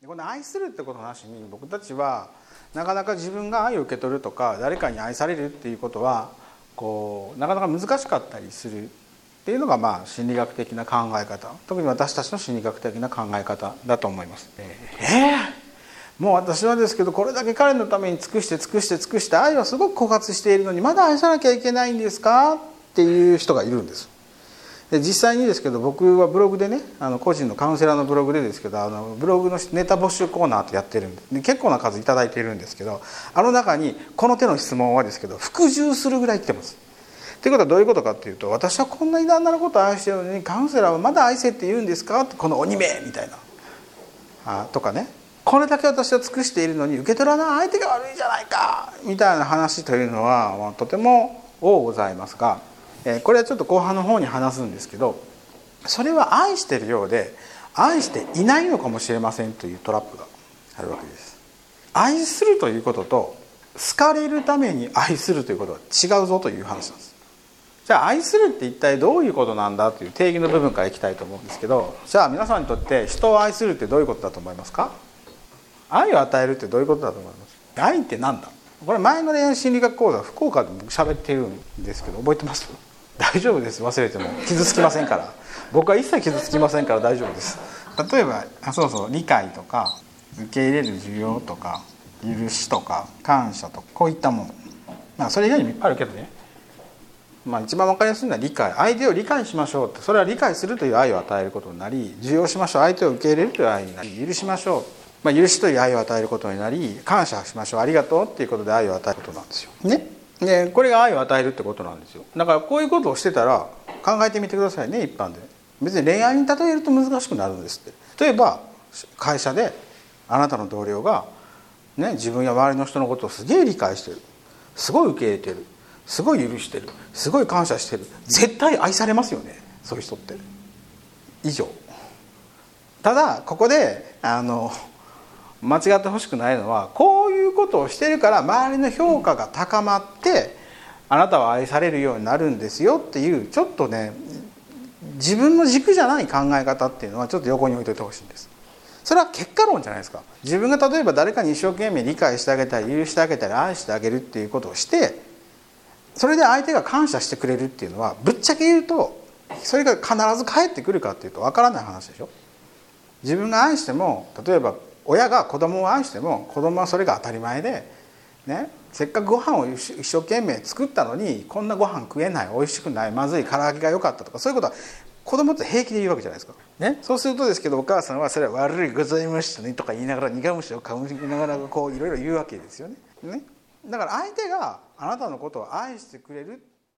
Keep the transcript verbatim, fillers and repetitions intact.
この愛するってことの話に、僕たちはなかなか自分が愛を受け取るとか誰かに愛されるっていうことはこうなかなか難しかったりするっていうのが、まあ心理学的な考え方、特に私たちの心理学的な考え方だと思います。えー、もう私はですけど、これだけ彼のために尽くして尽くして尽くして愛はすごく枯渇しているのにまだ愛さなきゃいけないんですかっていう人がいるんです。で実際にですけど、僕はブログでね、あの個人のカウンセラーのブログでですけど、あのブログのネタ募集コーナーってやってるんで、で結構な数いただいているんですけど、あの中にこの手の質問はですけど服従するぐらい来てます。ということはどういうことかっていうと、私はこんなに旦那のことを愛してるのにカウンセラーはまだ愛せって言うんですかって、この鬼めみたいなあとかね、これだけ私は尽くしているのに受け取らない相手が悪いじゃないかみたいな話というのは、まあ、とても多ございますが、これはちょっと後半の方に話すんですけど、それは愛しているようで愛していないのかもしれませんというトラップがあるわけです。愛するということと好かれるために愛するということは違うぞという話なんです。じゃあ愛するって一体どういうことなんだという定義の部分からいきたいと思うんですけど、じゃあ皆さんにとって人を愛するってどういうことだと思いますか？愛を与えるってどういうことだと思います？愛って何だ？これ前の恋愛心理学講座福岡で僕喋っているんですけど、覚えてます？大丈夫です、忘れても傷つきませんから。僕は一切傷つきませんから大丈夫です。例えばあそうそう理解とか受け入れる需要とか許しとか感謝とか、こういったもの、まあ、それ以外にもいっぱいあるけどね、まあ、一番分かりやすいのは理解、相手を理解しましょうって、それは理解するという愛を与えることになり、受容しましょう、相手を受け入れるという愛になり、許しましょう、まあ、許しという愛を与えることになり、感謝しましょう、ありがとうっていうことで愛を与えることなんですよね。でこれが愛を与えるってことなんですよ。だからこういうことをしてたら考えてみてくださいね。一般で別に恋愛に例えると難しくなるんですって。例えば会社であなたの同僚が、ね、自分や周りの人のことをすげえ理解してる、すごい受け入れてる、すごい許してる、すごい感謝してる、絶対愛されますよね、そういう人って。以上。ただここであの間違ってほしくないのは、こういうことをしてるから周りの評価が高まってあなたは愛されるようになるんですよっていう、ちょっとね自分の軸じゃない考え方っていうのはちょっと横に置いといてほしいんです。それは結果論じゃないですか。自分が例えば誰かに一生懸命理解してあげたり許してあげたり愛してあげるっていうことをして、それで相手が感謝してくれるっていうのは、ぶっちゃけ言うとそれが必ず返ってくるかっていうと分からない話でしょ。自分が愛しても、例えば親が子供を愛しても子供はそれが当たり前で、ね、せっかくご飯を一生懸命作ったのにこんなご飯食えない、美味しくない、まずい、唐揚げが良かったとか、そういうことは子供って平気で言うわけじゃないですか、ね、そうするとですけど、お母さんはそれは悪いございましたねとか言いながら苦虫をかみながらこういろいろ言うわけですよね。ね、だから相手があなたのことを愛してくれる